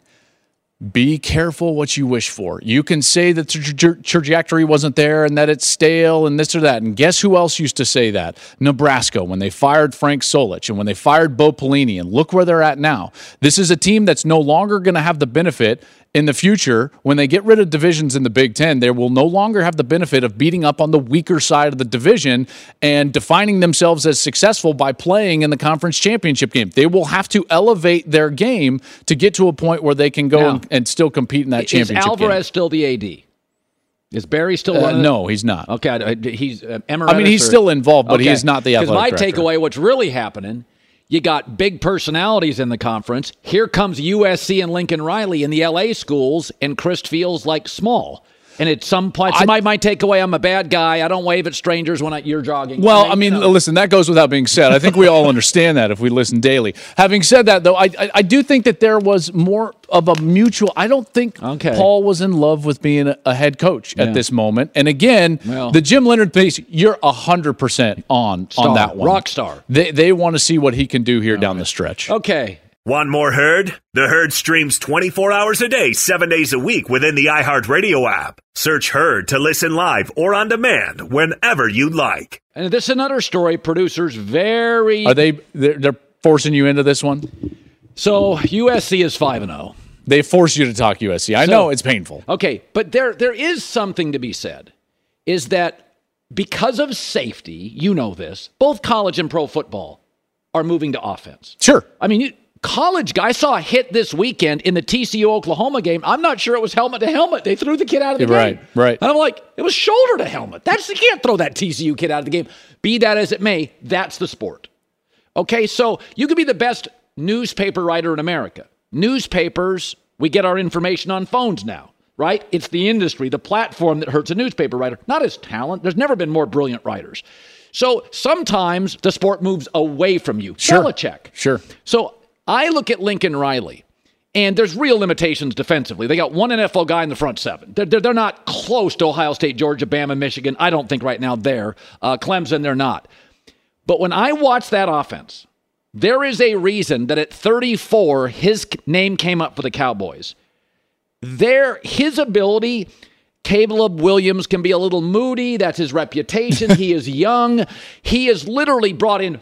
Be careful what you wish for. You can say that the trajectory wasn't there and that it's stale and this or that. And guess who else used to say that? Nebraska, when they fired Frank Solich and when they fired Bo Pelini. And look where they're at now. This is a team that's no longer going to have the benefit in the future. When they get rid of divisions in the Big Ten, they will no longer have the benefit of beating up on the weaker side of the division and defining themselves as successful by playing in the conference championship game. They will have to elevate their game to get to a point where they can go and still compete in that championship game.
Is Alvarez still the AD? Is Barry still running?
No, he's not.
Okay, he's emeritus.
I mean, he's still involved, but he's not the athletic director.
Because my takeaway, what's really happening, you got big personalities in the conference. Here comes USC and Lincoln Riley in the LA schools, and Chryst feels like small. And at some point, my takeaway, I'm a bad guy. I don't wave at strangers when you're jogging.
Well, I mean, listen, that goes without being said. I think we all understand that if we listen daily. Having said that, though, I do think that there was more of a mutual. I don't think Paul was in love with being a head coach at this moment. And again, the Jim Leonard piece, you're 100% on that one.
Rock star.
They want to see what he can do here down the stretch.
Okay.
Want more Herd? The Herd streams 24 hours a day, 7 days a week within the iHeartRadio app. Search Herd to listen live or on demand whenever you like.
And this is another story. Producers very...
They're forcing you into this one?
So USC is 5-0.
They force you to talk USC. I know it's painful.
Okay, but there is something to be said, is that because of safety, you know this, both college and pro football are moving to offense.
Sure.
I mean, college guy saw a hit this weekend in the TCU-Oklahoma game. I'm not sure it was helmet to helmet. They threw the kid out of the game.
Right.
And I'm like, it was shoulder to helmet. You can't throw that TCU kid out of the game. Be that as it may, that's the sport. Okay, so you could be the best newspaper writer in America. Newspapers, we get our information on phones now, right? It's the industry, the platform that hurts a newspaper writer, not his talent. There's never been more brilliant writers. So sometimes the sport moves away from you.
Sure.
Belichick.
Sure.
So I look at Lincoln Riley, and there's real limitations defensively. They got one NFL guy in the front seven. They're not close to Ohio State, Georgia, Bama, Michigan. I don't think right now they're. Clemson, they're not. But when I watch that offense, there is a reason that at 34, his name came up for the Cowboys. His ability, Caleb Williams can be a little moody. That's his reputation. He is young. He has literally brought in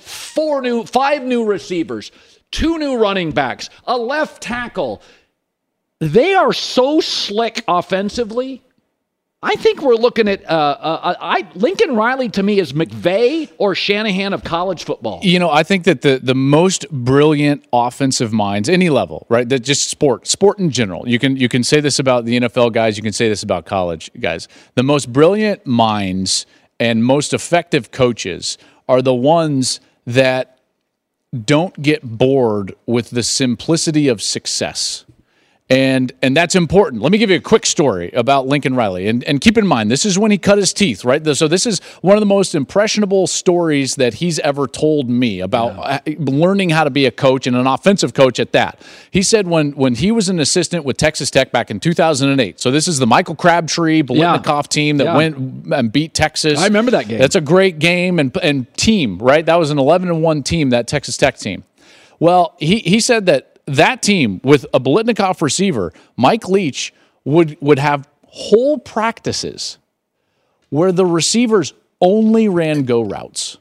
5 new receivers, 2 new running backs, a left tackle. They are so slick offensively. I think we're looking at Lincoln Riley to me is McVay or Shanahan of college football.
You know, I think that the most brilliant offensive minds, any level, right? That just sport in general. You can say this about the NFL guys. You can say this about college guys. The most brilliant minds and most effective coaches are the ones that don't get bored with the simplicity of success. And that's important. Let me give you a quick story about Lincoln Riley. And keep in mind, this is when he cut his teeth, right? So this is one of the most impressionable stories that he's ever told me about learning how to be a coach and an offensive coach at that. He said when he was an assistant with Texas Tech back in 2008. So this is the Michael Crabtree, Biletnikoff team that went and beat Texas.
I remember that game.
That's a great game and team, right? That was an 11-1 team, that Texas Tech team. Well, he said that team with a Biletnikoff receiver, Mike Leach, would have whole practices where the receivers only ran go routes.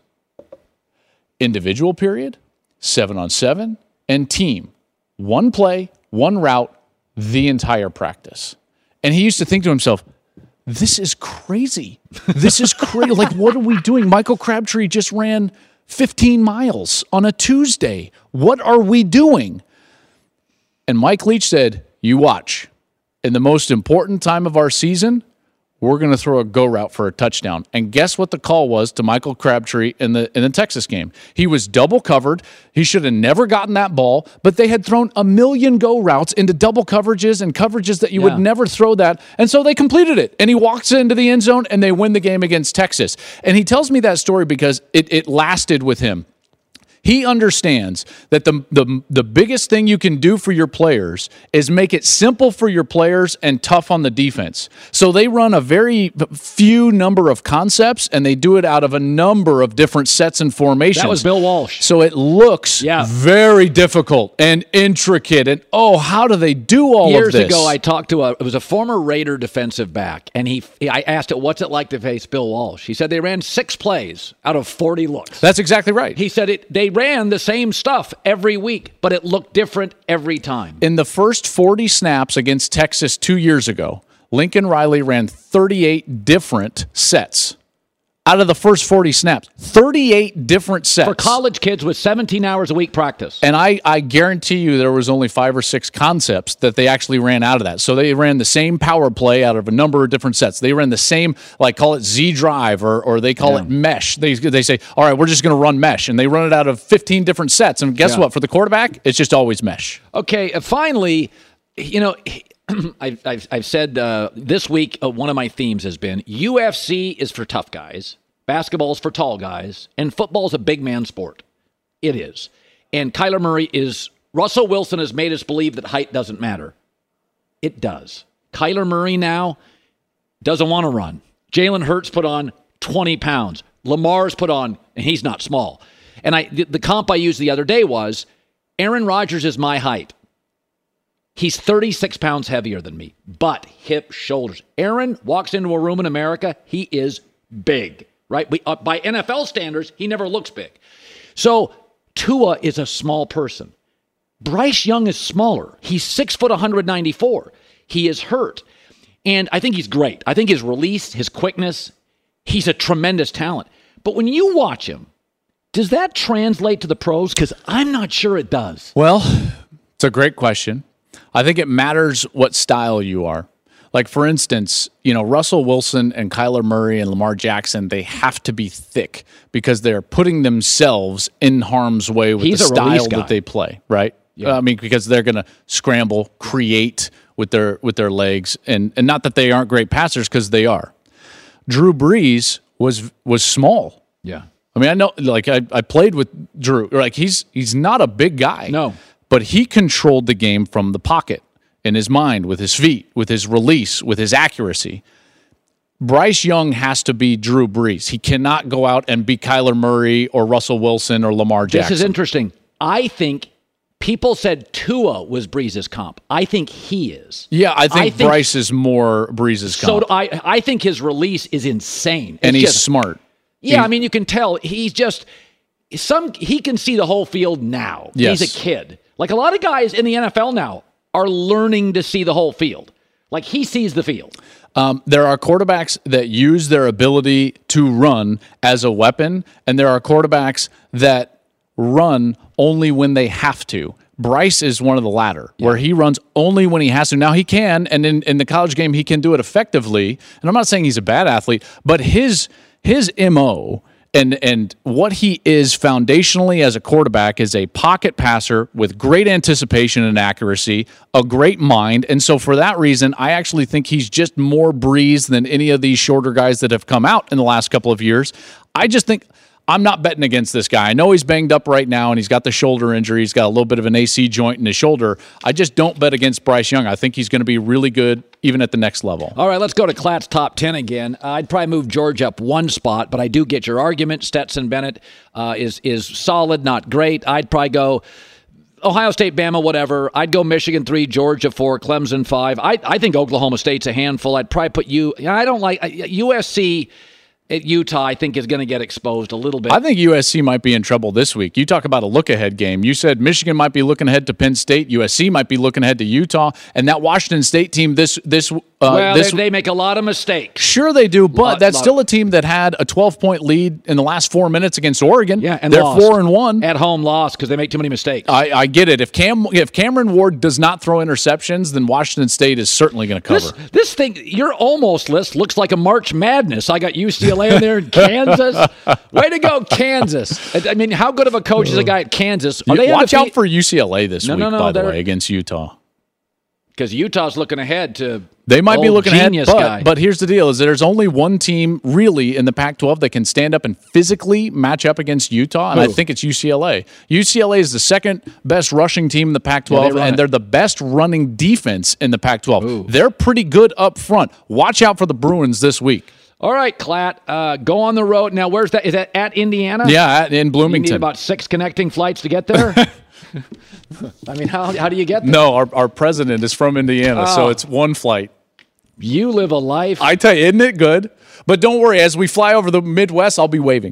Individual period, 7-on-7, and team. One play, one route, the entire practice. And he used to think to himself, this is crazy. This is crazy. Like, what are we doing? Michael Crabtree just ran 15 miles on a Tuesday. What are we doing? And Mike Leach said, you watch. In the most important time of our season, we're going to throw a go route for a touchdown. And guess what the call was to Michael Crabtree in the Texas game? He was double covered. He should have never gotten that ball, but they had thrown a million go routes into double coverages and coverages that you would never throw that. And so they completed it. And he walks into the end zone and they win the game against Texas. And he tells me that story because it lasted with him. He understands that the biggest thing you can do for your players is make it simple for your players and tough on the defense. So they run a very few number of concepts, and they do it out of a number of different sets and formations.
That was Bill Walsh.
So it looks very difficult and intricate. And, how do they do all of this?
Years ago, I talked to it was a former Raider defensive back, and I asked it, what's it like to face Bill Walsh? He said they ran 6 plays out of 40 looks.
That's exactly right.
He said they ran the same stuff every week, but it looked different every time.
In the first 40 snaps against Texas 2 years ago, Lincoln Riley ran 38 different sets. Out of the first 40 snaps, 38 different sets.
For college kids with 17 hours a week practice.
And I guarantee you there was only 5 or 6 concepts that they actually ran out of that. So they ran the same power play out of a number of different sets. They ran the same, call it Z drive or they call it mesh. They say, all right, we're just going to run mesh. And they run it out of 15 different sets. And guess what? For the quarterback, it's just always mesh.
Okay, finally, I've said this week, one of my themes has been UFC is for tough guys, basketball is for tall guys, and football is a big man sport. It is. And Kyler Murray Russell Wilson has made us believe that height doesn't matter. It does. Kyler Murray now doesn't want to run. Jalen Hurts put on 20 pounds. Lamar's put on, and he's not small. And the comp I used the other day was Aaron Rodgers is my height. He's 36 pounds heavier than me. Butt, hip, shoulders. Aaron walks into a room in America, he is big, right? By NFL standards, he never looks big. So Tua is a small person. Bryce Young is smaller. He's 6 foot 194. He is hurt. And I think he's great. I think his release, his quickness, he's a tremendous talent. But when you watch him, does that translate to the pros? Because I'm not sure it does.
Well, it's a great question. I think it matters what style you are. Like, for instance, Russell Wilson and Kyler Murray and Lamar Jackson, they have to be thick because they're putting themselves in harm's way with the style that they play, right? Yeah. Because they're going to scramble, create with their legs, and not that they aren't great passers, because they are. Drew Brees was small.
Yeah.
I know, like, I played with Drew. Like, he's not a big guy.
No.
But he controlled the game from the pocket, in his mind, with his feet, with his release, with his accuracy. Bryce Young has to be Drew Brees. He cannot go out and be Kyler Murray or Russell Wilson or Lamar Jackson.
This is interesting. I think people said Tua was Brees' comp. I think he is.
Yeah, I think Bryce is more Brees' comp.
So do I think his release is insane.
And he's smart.
Yeah, you can tell he's just he can see the whole field now.
Yes.
He's a kid. Like a lot of guys in the NFL now are learning to see the whole field. Like he sees the field.
There are quarterbacks that use their ability to run as a weapon, and there are quarterbacks that run only when they have to. Bryce is one of the latter, where he runs only when he has to. Now he can, and in the college game, he can do it effectively. And I'm not saying he's a bad athlete, but his MO and what he is foundationally as a quarterback is a pocket passer with great anticipation and accuracy, a great mind. And so for that reason, I actually think he's just more Brees than any of these shorter guys that have come out in the last couple of years. I just think I'm not betting against this guy. I know he's banged up right now, and he's got the shoulder injury. He's got a little bit of an AC joint in his shoulder. I just don't bet against Bryce Young. I think he's going to be really good even at the next level.
All right, let's go to Klatt's top 10 again. I'd probably move George up one spot, but I do get your argument. Stetson Bennett is solid, not great. I'd probably go Ohio State, Bama, whatever. I'd go Michigan 3, Georgia 4, Clemson 5. I think Oklahoma State's a handful. I'd probably put I don't like USC. At Utah, I think, is going to get exposed a little bit.
I think USC might be in trouble this week. You talk about a look-ahead game. You said Michigan might be looking ahead to Penn State. USC might be looking ahead to Utah. And that Washington State team
they make a lot of mistakes.
Sure they do, but that's still a team that had a 12-point lead in the last 4 minutes against Oregon.
Yeah, and
they're
lost.
4-1.
At home lost because they make too many mistakes.
I get it. If Cameron Ward does not throw interceptions, then Washington State is certainly going to cover.
This thing, your almost list looks like a March Madness. I got UCLA in there, Kansas. Way to go, Kansas. I mean, how good of a coach is a guy at Kansas?
Watch out for UCLA this week, by the way, against Utah.
Because Utah's looking ahead to
they might be looking ahead, but here's the deal: is there's only one team really in the Pac-12 that can stand up and physically match up against Utah, and I think it's UCLA. UCLA is the second best rushing team in the Pac-12, and they're the best running defense in the Pac-12.
Ooh.
They're pretty good up front. Watch out for the Bruins this week.
All right, Klatt, go on the road. Now, where's that? Is that at Indiana?
Yeah, in Bloomington.
You need about 6 connecting flights to get there? I mean, how do you get there?
No, our president is from Indiana, so it's one flight.
You live a life.
I tell you, isn't it good? But don't worry, as we fly over the Midwest, I'll be waving.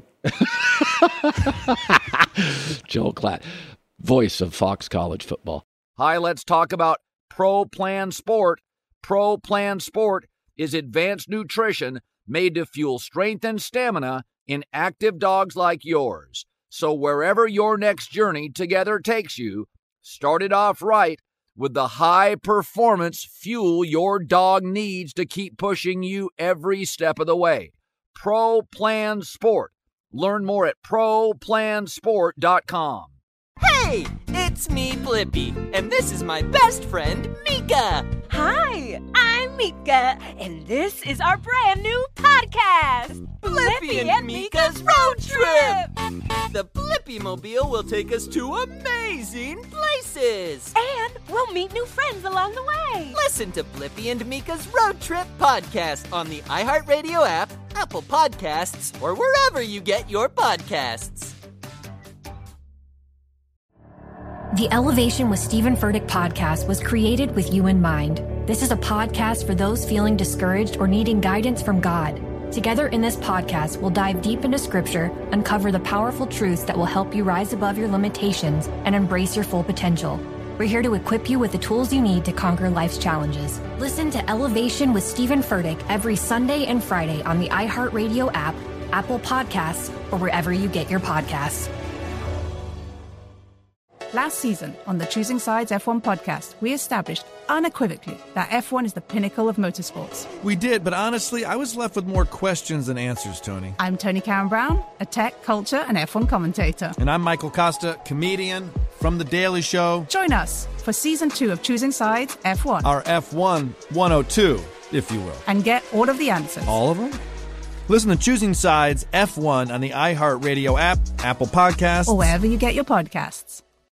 Joel Klatt, voice of Fox College football. Hi, let's talk about Pro Plan Sport. Pro Plan Sport is advanced nutrition made to fuel strength and stamina in active dogs like yours. So wherever your next journey together takes you, start it off right with the high-performance fuel your dog needs to keep pushing you every step of the way. Pro Plan Sport. Learn more at ProPlansport.com.
Hey, it's me, Blippi, and this is my best friend, Mika.
Hi, I'm Mika, and this is our brand new podcast,
Blippi and Mika's Road Trip. The Blippi-mobile will take us to amazing places.
And we'll meet new friends along the way.
Listen to Blippi and Mika's Road Trip podcast on the iHeartRadio app, Apple Podcasts, or wherever you get your podcasts.
The Elevation with Stephen Furtick podcast was created with you in mind. This is a podcast for those feeling discouraged or needing guidance from God. Together in this podcast, we'll dive deep into Scripture, uncover the powerful truths that will help you rise above your limitations and embrace your full potential. We're here to equip you with the tools you need to conquer life's challenges. Listen to Elevation with Stephen Furtick every Sunday and Friday on the iHeartRadio app, Apple Podcasts, or wherever you get your podcasts.
Last season on the Choosing Sides F1 podcast, we established unequivocally that F1 is the pinnacle of motorsports.
We did, but honestly, I was left with more questions than answers, Tony.
I'm Tony Karen Brown, a tech, culture, and F1 commentator.
And I'm Michael Costa, comedian from The Daily Show.
Join us for Season 2 of Choosing Sides F1.
Our F1 102, if you will.
And get all of the answers.
All of them? Listen to Choosing Sides F1 on the iHeartRadio app, Apple Podcasts,
or wherever you get your podcasts.